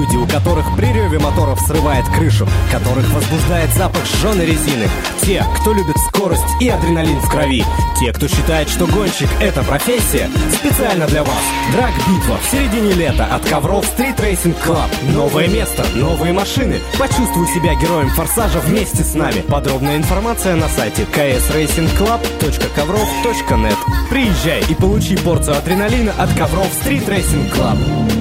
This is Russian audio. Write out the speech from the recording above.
Люди, у которых при реве моторов срывает крышу, которых возбуждает запах жженой резины. Те, кто любит скорость и адреналин в крови. Те, кто считает, что гонщик — это профессия. Специально для вас драг-битва в середине лета от ковров Street Racing Club. Новое место, новые машины. Почувствуй себя героем форсажа вместе с нами. Подробная информация на сайте ksracingclub.ковров.net. Приезжай и получи порцию адреналина от ковров Street Racing Club.